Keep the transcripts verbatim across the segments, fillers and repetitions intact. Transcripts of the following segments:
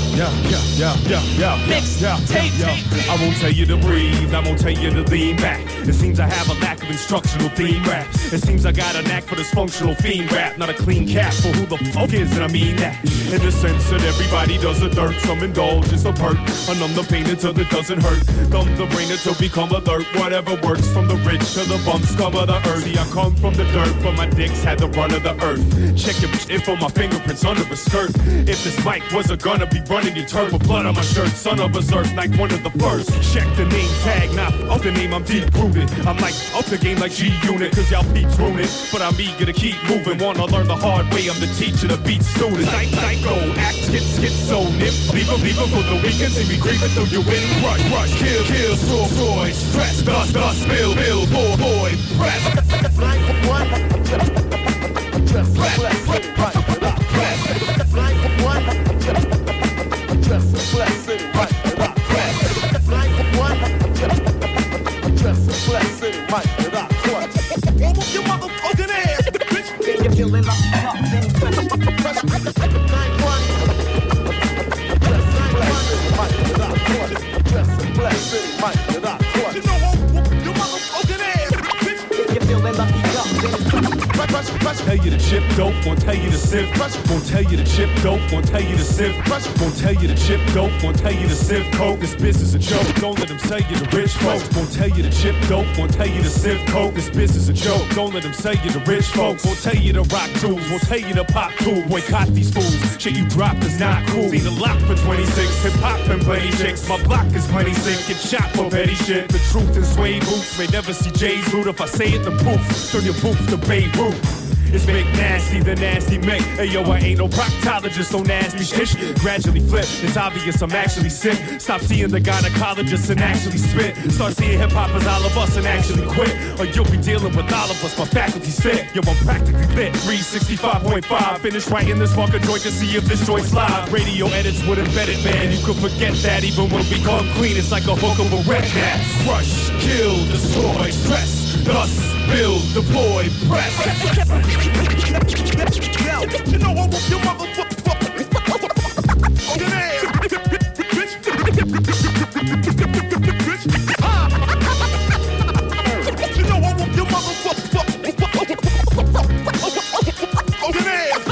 yeah, yeah, yeah, yeah, yeah. Mix, yeah, tape, yeah, tape. yeah. I won't tell you to breathe, I won't tell you to lean back. It seems I have a lack of instructional theme raps. It seems I got a knack for this functional fiend rap. Not a clean cap for who the fuck is, and I mean that. In the sense that everybody does the dirt, some indulge in some hurt. I numb the pain until it doesn't hurt. Thumb the brain until become alert. Whatever works, from the rich to the bumps, cover the earth. See, I come from the dirt, but my dicks had the run of the earth. Check your shit for my fingerprints under a skirt. If this mic was a gonna be running your turf with blood on my shirt, son of a zerk, like one of the first. Check the name tag, not up the name, I'm deep rooted. I'm like up the game like G-Unit, cause y'all beats ruin it. But I'm eager to keep moving, wanna learn the hard way. I'm the teacher to beat students. I psycho, act, skit, schizo, nip, leave a, leave a for the weekend. See me creeping through your wind, rush, rush, kill, kill, straw, boy, stress, dust, dust, spill, bill, boy, boy, press. Flying for one, just press, press, right, press. Flying for one, just press, right, press. Flying for one, just press, right, press. Almost your motherfucking ass, bitch. You're killing my fucking press, press, press. Flying one, just flying one, right, press, press, right, press. You know what? Your motherfucking ass, bitch. You're feeling lucky, tell you to chip dope, won't tell you to sift. Won't tell you to chip dope, won't tell you to sift. Won't tell you to chip dope, won't tell you to sift coke. This business a joke, don't let them sell you to rich folks. Won't tell you to chip dope, won't tell you to sift coke. This business a joke, don't let them sell you to rich folks. Won't tell you to rock tools, won't tell you to pop tools. Boycott these fools, shit you drop is not cool. Seen a lot for twenty-six, hip hop and plenty chicks. My block is plenty sick, get shot for petty shit. The truth in suede boots may never see Jay's root. If I say it, the proof, turn your booth to Beirut. It's Big Nasty, the nasty Mick. Hey yo, I ain't no proctologist, so nasty shit. Gradually flip, it's obvious I'm actually sick. Stop seeing the gynecologist and actually spit. Start seeing hip hoppers, all of us, and actually quit. Or you'll be dealing with all of us, my faculty's fit. Yo, I'm practically lit, three sixty-five point five. Finish writing this fucking joint to see if this joint's live. Radio edits would embed it, man. You could forget that even when we come clean, it's like a hook of a wreck mat. Crush, kill, destroy, stress. Thus, build, deploy, press. You know I whoop your motherfucker. Oh, your ass, bitch. You know I whoop your motherfucker. Oh, your ass.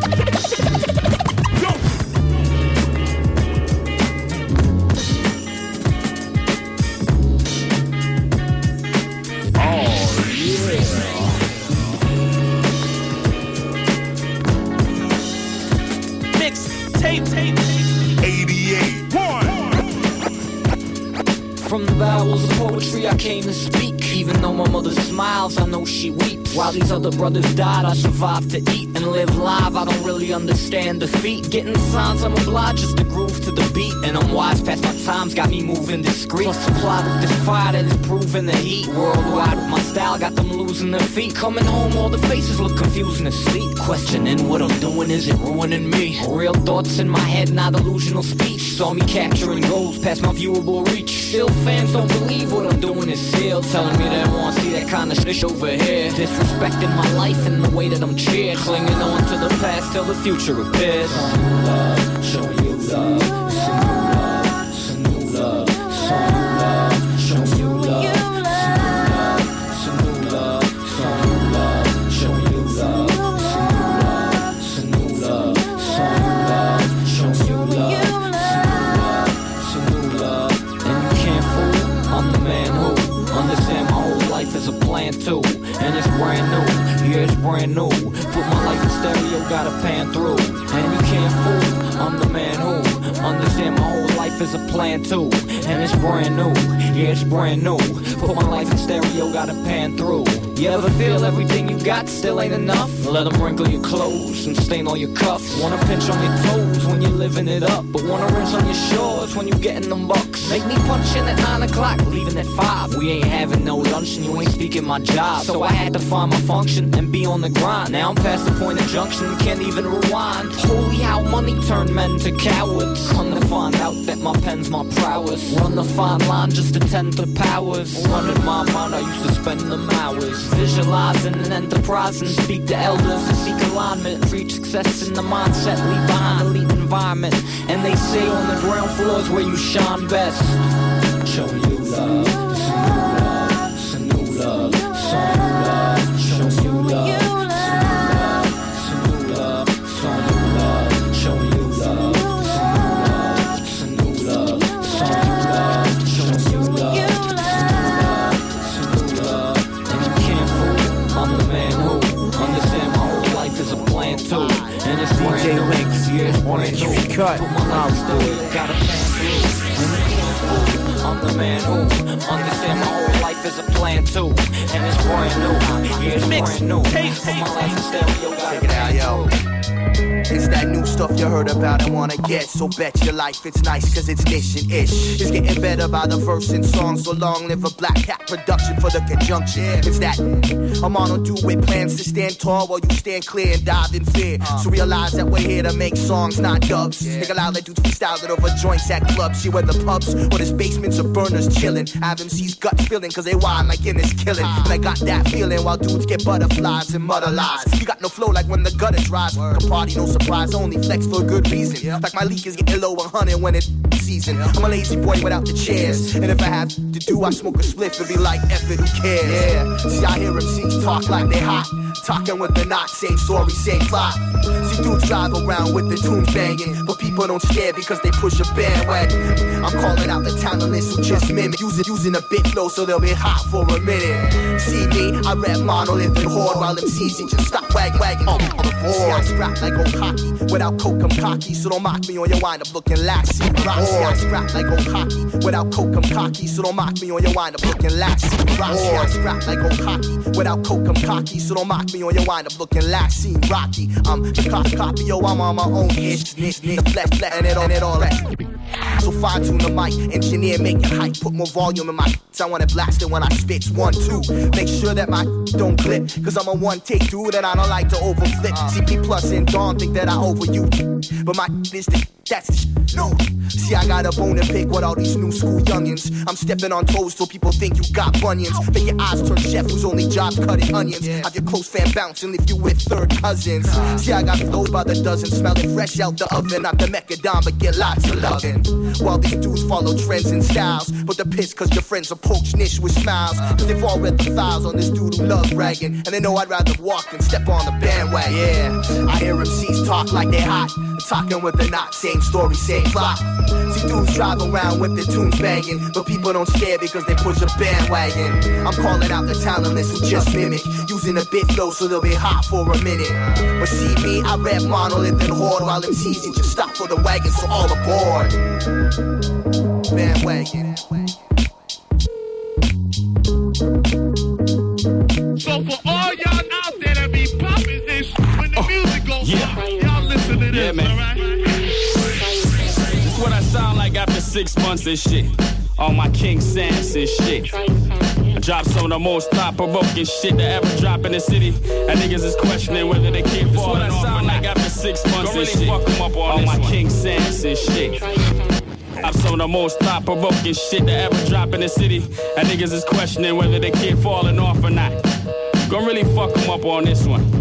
Tape, tape, eighty-eight, one. From the bowels of poetry I came to speak. Even though my mother smiles, I know she weeps. While these other brothers died, I survived to eat and live live. I don't really understand defeat. Getting signs, I'm obliged just to groove to the beat. And I'm wise past my times, got me moving discreet. Plus supplied with this fire that is proving the heat. Worldwide with my style, got them losing their feet. Coming home, all the faces look confused and asleep. Questioning what I'm doing, is it ruining me? Real thoughts in my head, not delusional speech. Saw me capturing goals past my viewable reach. Still fans don't believe what I'm doing is sealed. Telling me they want to see that kind of shit over here. Disrespecting my life and the way that I'm cheered. Clinging on to the past till the future appears. Some new love, show you love. Some new love, some new love. Some new love, show you love. Some new love, some new love. Show you love. Some new love, some new love. Show you love. Some new love, and you can't fool. I'm the man who understand my whole life is a plan too. And it's brand new, yeah, it's brand new. Put my life in stereo, gotta pan through. And you can't fool, I'm the man who understand my whole life is a plan too. And it's brand new, yeah, it's brand new. Put my life in stereo, gotta pan through. You ever feel everything you got still ain't enough? Let them wrinkle your clothes and stain all your cuffs. Wanna pinch on your toes when you're living it up, but wanna rinse on your shores when you getting them bucks. Make me punch in at nine o'clock, leaving at five. We ain't having no lunch and you ain't speaking my job. So I had to find my function and be on the grind. Now I'm past the point of junction, can't even rewind. Holy how money turned men to cowards. Come to find out that my pen's my prowess. Run the fine line just to tend to powers. Running my mind, I used to spend them hours visualizing and enterprising. Speak to elders and seek alignment. Reach success in the mindset, leave behind elite environment. And they say on the ground floors where you shine best. Showing you love, it's a new love, it's a new love, it's a new love, showing you love, it's a new love, it's a new love, showing you love, it's a new love, it's a new love, showing you love, it's a new love, and you can't fool. I'm the man who understand my whole life is a plan too, and it's brand new. Yeah, it's brand new. Cut my life still got a plan through, and you can't fool. I'm the man who understand my whole life is a plan too, and it's brand new. Yeah, it's brand new. Put my life in stereo. Check it out, yo. It's that new stuff you heard about and wanna get. So bet your life it's nice cause it's mission-ish. It's getting better by the verse and song. So long live a Black Cat production for the conjunction. It's that I'm on a do with plans to stand tall while you stand clear and dive in fear. So realize that we're here to make songs, not dubs. Nigga loud let dudes freestyle it over joints at clubs. See where the pubs or this basements or burners chillin'. I have M C's guts feeling cause they wild like Guinness killing. And I got that feeling while dudes get butterflies and mother lies. You got no flow like when the gutter dries. The party no surprise, only flex for a good reason. Like my leak is getting low one hundred when it's season. I'm a lazy boy without the chairs. And if I have to do, I smoke a spliff and be like, F it, who cares? Yeah, see I hear M Cs talk like they hot. Talking with the knot, same story, same plot. See dudes drive around with the tunes banging, but people don't stare because they push a bandwagon. I'm calling out the talentless who just mimic, using, using a big flow so they'll be hot for a minute. See me, I rap monolith and horde while M Cs just stop wagging, wagging on, on the board. See I scrap like old hockey, without coke I'm cocky, so don't mock me on your wind up looking laxy. Rock, see I scrap like old hockey, without coke I'm cocky, so don't mock me on your wind up looking laxy. Rock, see I scrap like old hockey, without coke I'm cocky, so don't mock me on your wind up looking laxy. Rocky, I'm the copy, copy, yo, I'm on my own ish, niche, the flesh, flesh, and it on it all that. So fine tune the mic, engineer make it hype, put more volume in my I want it blasted when I spit one, two. Make sure that my don't clip, cause I'm a one take dude and I don't like to overflip. C P Plus and Dawn think that I over you, but my is the that's the sh- no. See I got a bone to pick with all these new school youngins. I'm stepping on toes so people think you got bunions. Make your eyes turn chef whose only job's cutting onions. Have your close fan bounce and leave you with third cousins. See I got flows by the dozen, smelling fresh out the oven. Not the Macadam but get lots of lovin'. While these dudes follow trends and styles, but the piss cause your friends approach niche with smiles. Cause they've all read the files on this dude who loves bragging, and they know I'd rather walk than step on the bandwagon. Yeah, I hear M Cs talk like they hot, talking with the knot, same story, same plot. See dudes drive around with their tunes banging, but people don't stare because they push a bandwagon. I'm calling out the talentless who just mimic, using a bit flow so they'll be hot for a minute. But see me, I rap monolith and horde while M Cs just stop for the wagon, so all aboard. Bandwagon. So for all y'all out there that be popping this when the oh, music goes yeah. on, y'all listen to this, yeah, man. Alright? This is what I sound like after six months and shit. All my King Samson shit. I dropped some of the most thought-provoking shit to ever drop in the city. And niggas is questioning whether they can't fall off. This is what I sound like after six months and shit. Fuck them up on all my one. King Samson shit. I'm some of the most thought-provoking shit to ever drop in the city. And niggas is questioning whether they keep falling off or not. Gonna really fuck them up on this one.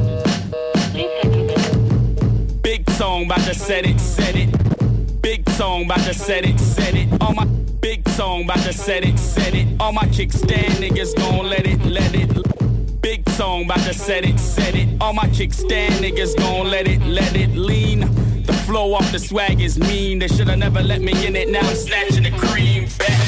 Big song, bout to set it, set it. Big song, bout to set it, set it. All my big song, bout to set it, set it. All my kickstand niggas gon' let it, let it. Big song, bout to set it, set it. All my kickstand niggas gon' let it, let it lean. The flow off the swag is mean. They shoulda never let me in it. Now I'm snatching the cream back.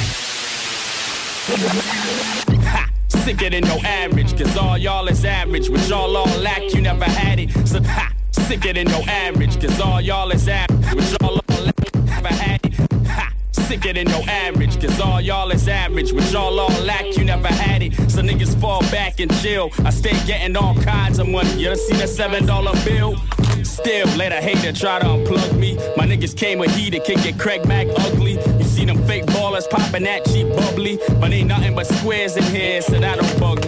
Ha! Sicker than no average, cause all y'all is average. With y'all all lack, you never had it. So ha! Sicker than no average, cause all y'all is average. With y'all all lack, you never had it. Ha! Sicker than no average, cause all y'all is average. With y'all all lack, you never had it. So niggas fall back and chill. I stay getting all kinds of money. You done see the seven dollar bill? Still, let a hater try to unplug me. My niggas came with heat, it can get Craig Mack ugly. You see them fake ballers popping that cheap bubbly, but ain't nothing but squares in here, so that don't bug me.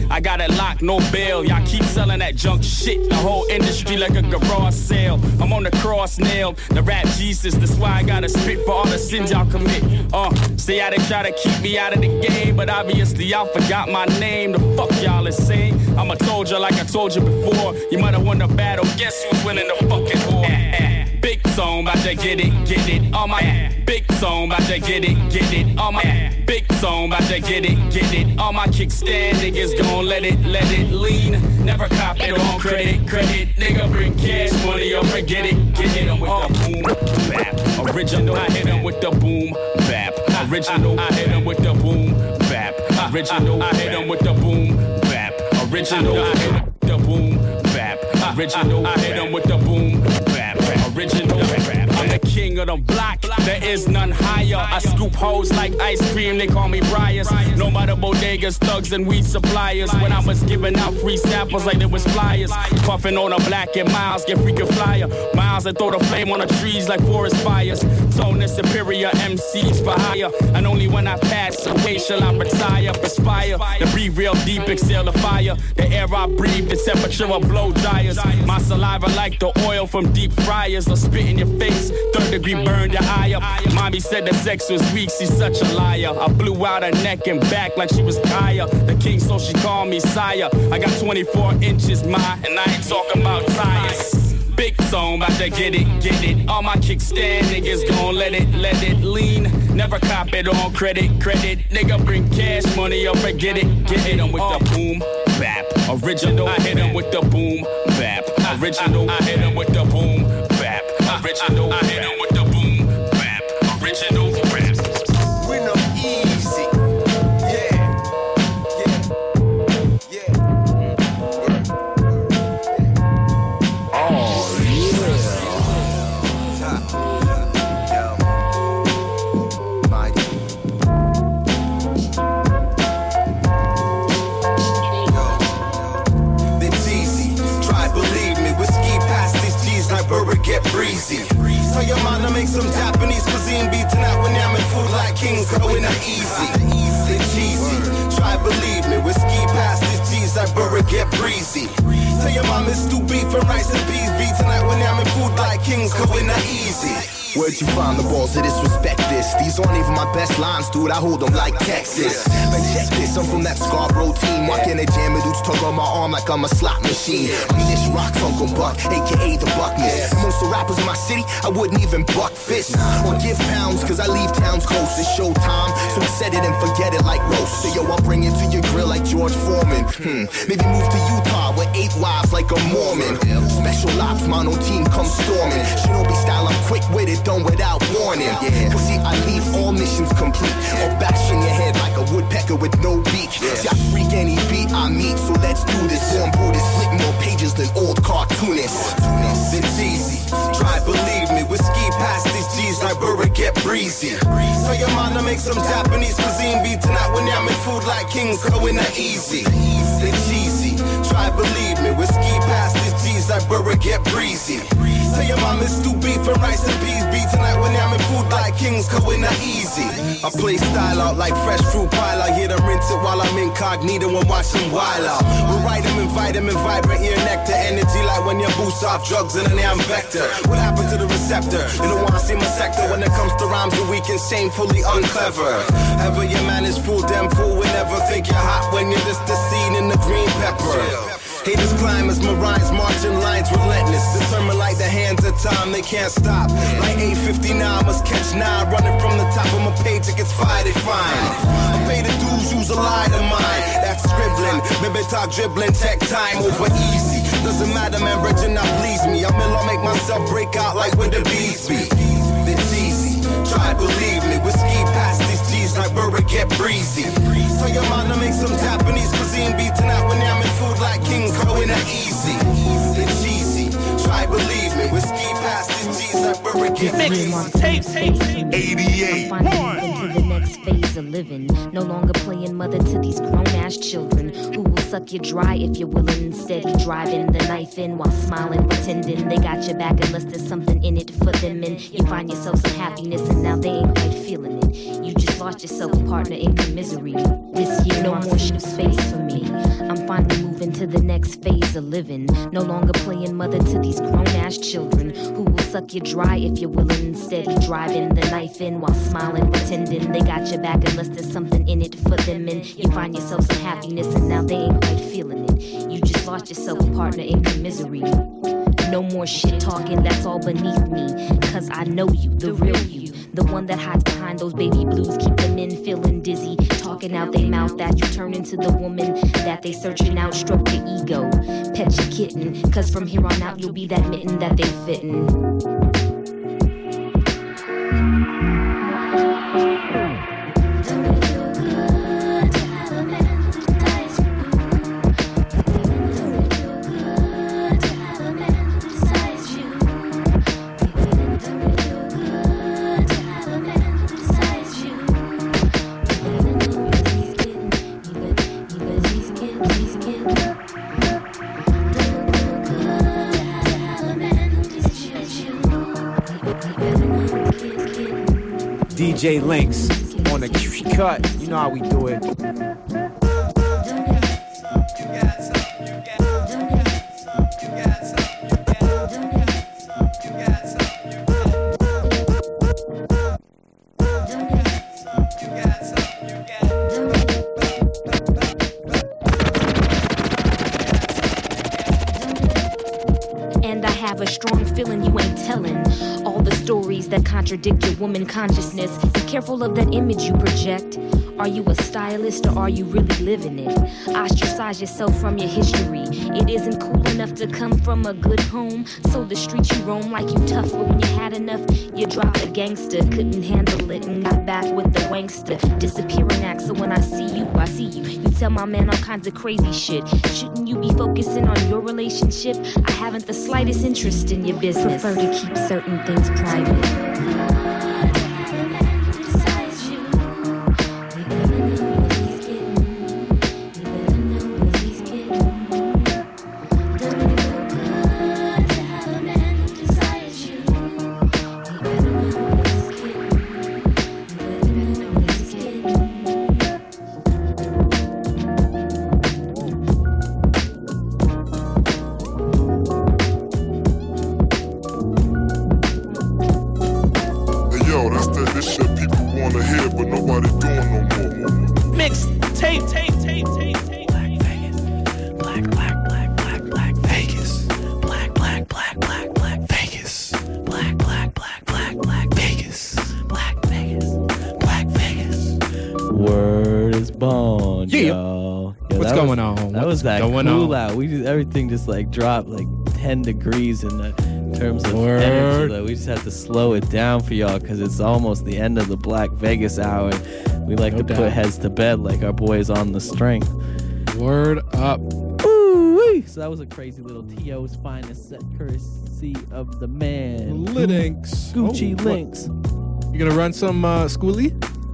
I got it locked, no bail. Y'all keep selling that junk shit. The whole industry like a garage sale. I'm on the cross nailed. The rap Jesus, that's why I gotta spit for all the sins y'all commit. Uh, say how they try to keep me out of the game, but obviously y'all forgot my name. The fuck y'all is saying? I'ma told you like I told you before. You might have won the battle. Guess who's winning the fucking war? Big song, bout to get it, get it. On my big song, bout to get it, get it. On my big song, bout to get it, get it. On my kickstand, niggas gon' let it, let it lean. Never cop it on credit, credit. Nigga bring cash money or forget it, get it. I'm with the boom bap. Original, I hit him with the boom bap. Original, I hit him with the boom bap. Original, I hit him with the boom bap. Original, I hit him with the boom bap. Original, I hit him with the boom bap. Original, I'm the king of the block. There is none higher. I scoop hoes like ice cream. They call me Briars. No matter bodegas, thugs, and weed suppliers. When I was giving out free samples like there was flyers. Puffing on a black and Miles get freaking flyer. Miles that throw the flame on the trees like forest fires. Tone the superior M Cs for hire. And only when I pass away shall I retire. Perspire, to breathe real deep, exhale the fire. The air I breathe, the temperature of blow dryers. My saliva like the oil from deep fryers. Or spit in your face, third degree burn your eye up. Mommy said the sex was weak, she's such a liar. I blew out her neck and back like she was Kaya. The king, so she called me sire. I got twenty-four inches, my, and I ain't talking about tires. Big song, bout to get it, get it. On my kickstand, niggas gon' let it, let it lean. Never cop it on credit, credit. Nigga bring cash money or forget it, get it. I'm with the boom bap. Original, I hit him with the boom bap. Original, I hit him with the boom bap. Original, I hit him with the boom bap. Original rap. We know easy. Yeah. Yeah. Yeah. Oh, yeah. Yo. Mighty. Yo. It's easy. Try believe me. Whiskey past these G's like Burger get breezy. Tell your mom to make some Japanese cuisine beat tonight when I'm in food like King Crow in the easy. It's cheesy. Try believe me. Whiskey past these G's like Burger get breezy. Tell your mom it's stew beef and rice and peas beat tonight when I'm in food like King Crow in the easy. Where'd you find the balls to disrespect this? These aren't even my best lines, dude. I hold them like Texas. But check this, I'm from that Scarborough team. Walking a jam and dudes tug on my arm like I'm a slot machine. I'm this rock Uncle Buck, aka the Buckness. And most of the rappers in my city, I wouldn't even buck fists or give pounds, cause I leave towns close. It's showtime, so set it and forget it like roast. So yo, I'll bring it to your grill like George Foreman. Hmm, maybe move to Utah with eight wives like a Mormon. Special ops, mono team come storming. Shinobi style, I'm quick with it. Done without warning. Yeah. Cause see, I leave all missions complete. Or bash in your head like a woodpecker with no beak. Yeah. See, I freak any beat I meet, so let's do this. On board is flip more pages than old cartoonists. It's easy. Try believe me. Whiskey past these G's like Burger get breezy. Tell your mom to make some Japanese cuisine beat tonight when I'm in food like King Crow in the easy. It's easy. Try believe me. Whiskey past these G's like Burger get breezy. Tell your mom it's stew beef and rice and peas beat tonight when I'm in food like King's Co in the easy. I play style out like fresh fruit pile out. Here to rinse it while I'm incognito and watch some wild out. We'll write them and vitamin, vibrant ear nectar. Energy like when you boost off drugs in an am vector. What happened to the receptor? You don't wanna see my sector when it comes to rhymes you're weak and shamefully unclever. Ever your man is fool, them fool will never think you're hot when you're just the seed in the green pepper. Haters climb as my rhymes marching lines relentless. Determined like the hands of time, they can't stop. Like eight fifty-nine, must catch nine. Running from the top of my page, it gets fired, they fine. I pay the dues, use a lie to mine. That's scribbling, maybe talk dribbling, tech time over easy. Doesn't matter, man, Bridget not please me. I'm in, I'll make myself break out like where the bees be. It's easy, try believe me. Whiskey past these G's like Burger get breezy. Tell your mom to make some Japanese cuisine beat tonight when I'm in food like King Crow in the easy. It's easy, try believe me. Whiskey past these G's like Burger get breezy. eighty-eight one. Into the next phase of living. No longer playing mother to these grown-ass children who will suck you dry if you're willing. Steady driving the knife in while smiling, pretending they got your back unless there's something in it for them. And you find yourself some happiness and now they ain't quite feeling it. You just lost yourself a partner in commisery. This year, no more shoe space for me. I'm finally moving to the next phase of living. No longer playing mother to these grown-ass children who will suck you dry if you're willing. Instead, he driving the knife in while smiling, pretending they got your back unless there's something in it for them. And you find yourself some happiness and now they ain't quite feeling it. You just lost yourself, partner, in commisery. No more shit talking, that's all beneath me. Cause I know you, the real you. The one that hides behind those baby blues, keep the men feeling dizzy. Talking out they mouth that you turn into the woman that they searching out. Stroke your ego, pet your kitten. Cause from here on out you'll be that mitten that they fitting. D J Links on the cut. You know how we do it. And I have a strong feeling you ain't telling all the stories that contradict your woman consciousness. Be careful of that image you project. Are you a stylist or are you really living it? Ostracize yourself from your history. It isn't cool enough to come from a good home. So the streets you roam like you tough, but when you had enough, you dropped a gangster. Couldn't handle it and got back with the wankster. Disappearing act, so when I see you, I see you. You tell my man all kinds of crazy shit. Shouldn't you be focusing on your relationship? I haven't the slightest interest in your business. Prefer to keep certain things private. Cool out. We just everything just like dropped like ten degrees in the terms of Word. energy. Like, we just had to slow it down for y'all because it's almost the end of the Black Vegas hour. We like no to doubt. put heads to bed like our boys on the string. Word up. Ooh-wee. So that was a crazy little T O's finest set courtesy of the man Links. Gucci oh, Links. You gonna run some uh, schoolie?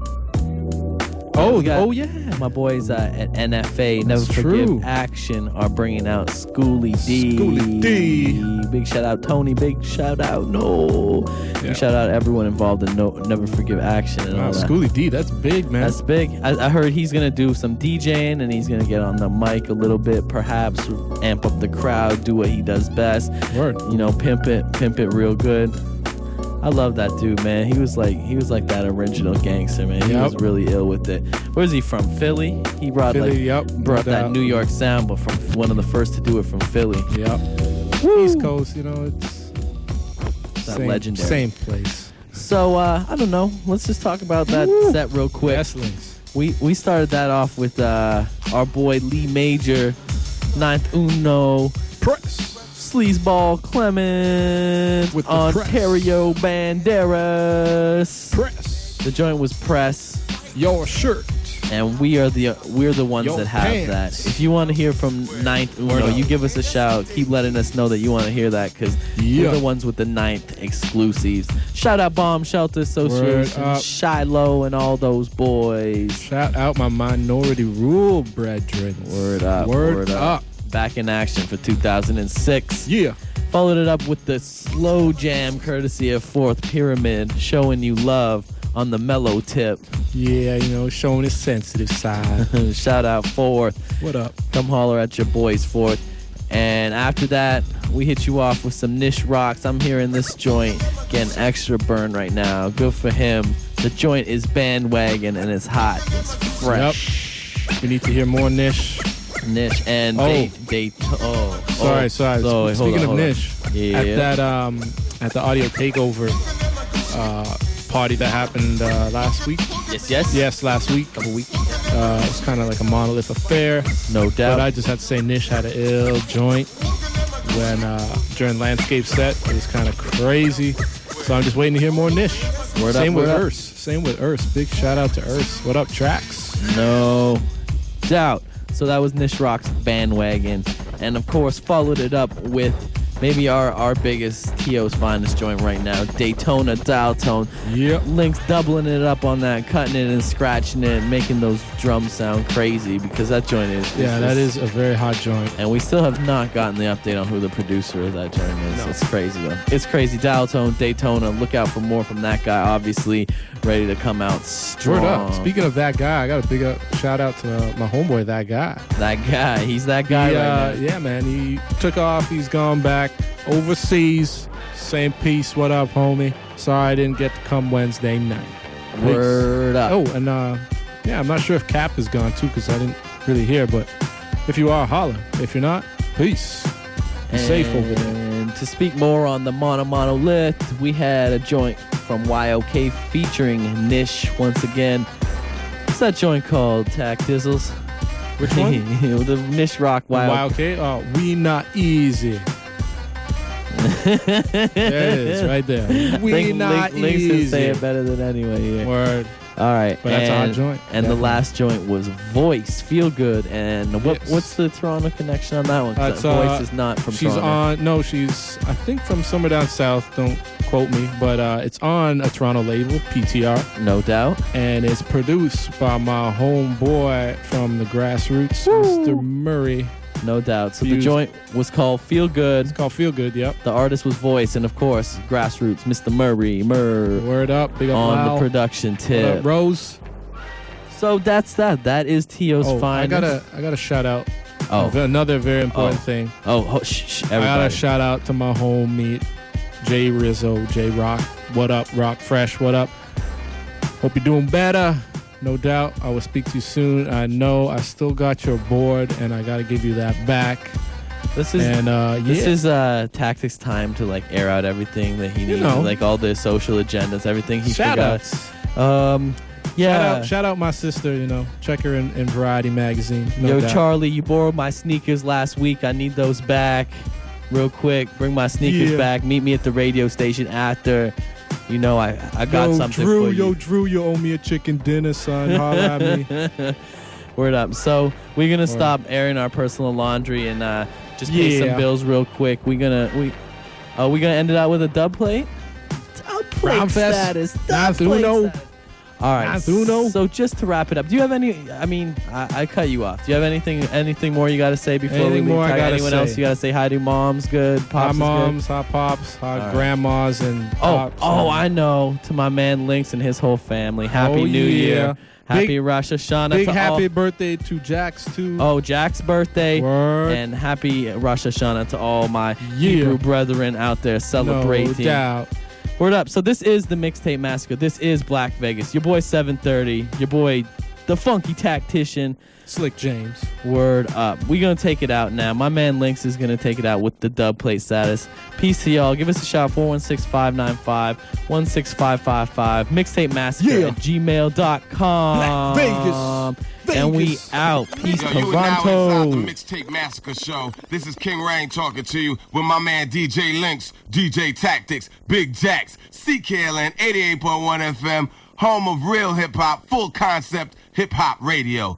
Oh, got, oh yeah. My boys uh, at N F A, Never That's Forgive true. Action, are bringing out Schoolie D. Schoolie D. Big shout out Tony. Big shout out No. Yeah. Big shout out everyone involved in no, Never Forgive Action and wow, all that. Schoolie D, that's big, man. That's big. I, I heard he's gonna do some DJing and he's gonna get on the mic a little bit, perhaps amp up the crowd, do what he does best. Word. You know, pimp it, pimp it real good. I love that dude, man. He was like he was like that original gangster, man. He yep. was really ill with it. Where's he from? Philly? He brought Philly, like yep, brought no that doubt. New York sound, but from one of the first to do it from Philly. Yep. Woo. East Coast, you know, it's that same, legendary. Same place. So uh, I don't know. Let's just talk about that Woo. set real quick. Yes, Links. We we started that off with uh, our boy Lee Major, Ninth Uno, Press. Sleazeball Clement with the Ontario press. Banderas. Press. The joint was Press. Your shirt. And we are the uh, we're the ones Your that have pants. that. If you want to hear from Ninth Uno, you give us a shout. Keep letting us know that you want to hear that because yeah. we're the ones with the Ninth exclusives. Shout out Bomb Shelter Association, Shiloh, and all those boys. Shout out my Minority Rule brethren. Word up. Word, word up. up. Back in action for two thousand six. Yeah. Followed it up with the Slow Jam courtesy of Fourth Pyramid, Showing You Love. on the mellow tip. Yeah, you know, showing his sensitive side. Shout out Fourth. What up? Come holler at your boys, Fourth. And after that, we hit you off with some Nish Rocks. I'm hearing this joint getting extra burn right now. Good for him. The joint is bandwagon and it's hot. It's fresh. Yep. We need to hear more Nish. Nish and oh. they, they oh sorry oh. sorry so, Sp- speaking on, of Nish, yeah. at that um at the Audio Takeover uh party that happened uh last week yes yes yes last week couple weeks uh it was kind of like a monolith affair, no doubt, but I just had to say Nish had an ill joint when uh during Landscape set. It was kind of crazy, so I'm just waiting to hear more Nish. Word same up, with word Urs same with Urs big shout out to Urs. What up, Tracks? No doubt. So that was Nish Rock's Bandwagon. And of course, followed it up with maybe our, our biggest T O's finest joint right now, Daytona Dial Tone. Yep. Link's doubling it up on that, cutting it and scratching it, making those drums sound crazy because that joint is. is yeah, that is a very hot joint. And we still have not gotten the update on who the producer of that joint is. No. It's crazy though. It's crazy. Dial Tone, Daytona. Look out for more from that guy. Obviously, ready to come out strong. Word up. Speaking of that guy, I got a big up shout out to uh, my homeboy, that guy. That guy. He's that guy he, right uh, now. Yeah, man. He took off. He's gone back overseas. Same piece. What up, homie? Sorry I didn't get to come Wednesday night. Peace. Word up. Oh, and uh, yeah, I'm not sure if Cap is gone too because I didn't really hear. But if you are, holler. If you're not, peace. Be safe over there. And to speak more on the Mono Monolith, we had a joint from Y O K featuring Nish once again. What's that joint called, Tack Dizzles? Which one? The Nish Rock Y O K. Y O K? Oh, We Not Easy. There it is, right there. We Link, Not Link, Links Easy. can say it better than anyone here. Word. All right. But that's and, our joint. And Definitely. the last joint was Voice, Feel Good. And what Yes. what's the Toronto connection on that one? 'Cause That's, that Voice uh, is not from she's Toronto. on, no, she's, I think from somewhere down south. Don't quote me. But uh, it's on a Toronto label, P T R. No doubt. And it's produced by my homeboy from the Grassroots, Woo. Mister Murray. No doubt. So Fused. the joint was called Feel Good. It's called Feel Good, yep. The artist was Voice, and of course, Grassroots, Mister Murray, Murr, Word up, big up on Lyle. the production What tip. up, Rose? So that's that. That is T O's Oh, I finest. gotta, I gotta shout out Oh. another very important Oh. thing. Oh, oh shh, shh, I gotta everybody. shout out to my homie, Jay Rizzo, J Rock. What up, Rock Fresh? What up? Hope you're doing better. No doubt. I will speak to you soon. I know I still got your board, and I gotta give you that back. This is and uh, yeah. this is uh Tactics time to like air out everything that he You needs, know. like all the social agendas, everything he Shout forgot. outs. Um, yeah. Shout out, shout out my sister. You know, check her in, in Variety magazine. No Yo, doubt. Charlie, you borrowed my sneakers last week. I need those back, real quick. Bring my sneakers Yeah. back. Meet me at the radio station after. You know, I I got yo, something Drew, for you. Yo, Drew, you owe me a chicken dinner, son. Holla at me. Word up. So we're gonna Word. stop airing our personal laundry and uh, just pay Yeah. some bills real quick. We're gonna we uh, we gonna end it out with a dub plate. Dub plate Round fest. status. Dub Nine plate Uno. status. All right. Nine Uno. So just to wrap it up, do you have any? I mean, I, I cut you off. Do you have anything anything more you gotta say before we Anything leave? more I Talk- gotta Anyone say? else you gotta say hi to? Mom's good. Pops Hi is good? moms, hi pops, hi All right. grandmas, and Oh, pops. oh, and- I know. To my man Lynx and his whole family. Happy Oh, New yeah. Year. Happy Big- Rosh Hashanah Big to happy all. birthday to Jax too. Oh, Jack's birthday. Word. And happy Rosh Hashanah to all my Yeah. Hebrew brethren out there celebrating. No doubt. Word up. So this is the Mixtape Massacre. This is Black Vegas. Your boy seven thirty. Your boy, the Funky Tactician. Slick James. Word up. We're going to take it out now. My man Lynx is going to take it out with the dub plate status. Peace to y'all. Give us a shout. four one six, five nine five, one six five five five. Mixtape Massacre Yeah. at gmail dot com. Black Vegas. And we Vegas. out. Peace, Yo, you are now inside Toronto. the Mixtape Massacre Show. This is King Rain talking to you with my man D J Lynx, D J Tactics, Big Jacks, C K L N eighty-eight point one F M, home of real hip hop, full concept hip hop radio.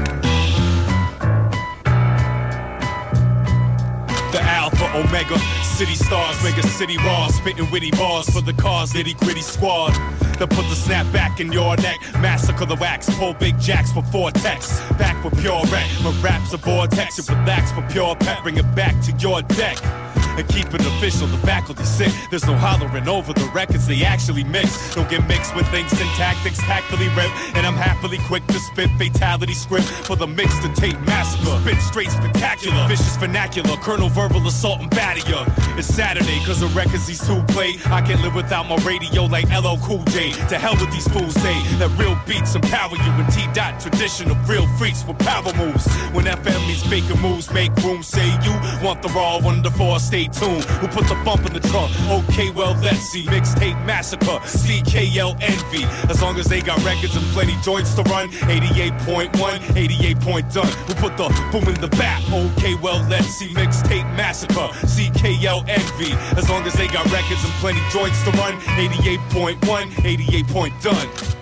The Alpha Omega city stars, make a city raw, spitting witty bars for the cars, nitty gritty squad. Then put the snap back in your neck, massacre the wax, pull big jacks for Vortex. Back with pure wreck, my raps are vortex, and relax for pure pep, bring it back to your deck. And keep it official, the faculty sick. There's no hollering over the records, they actually mix. Don't get mixed with things and tactics, tactfully rip. And I'm happily quick to spit fatality script for the mix to tape massacre. Spit straight spectacular, vicious vernacular, Colonel verbal assault and batter ya. It's Saturday, cause the records these two play. I can't live without my radio like L L Cool J. To hell with these fools say that real beats empower you. And T-Dot tradition of real freaks with power moves. When F M means faking moves, make room, say you want the raw wonderful state. Tune. Who put the bump in the trunk? Okay, well, let's see. Mixtape Massacre, C K L Envy. As long as they got records and plenty joints to run. eighty-eight point one, eighty-eight point done. Who put the boom in the back? Okay, well, let's see. Mixtape Massacre, C K L Envy. As long as they got records and plenty joints to run. eighty-eight point one, eighty-eight point done.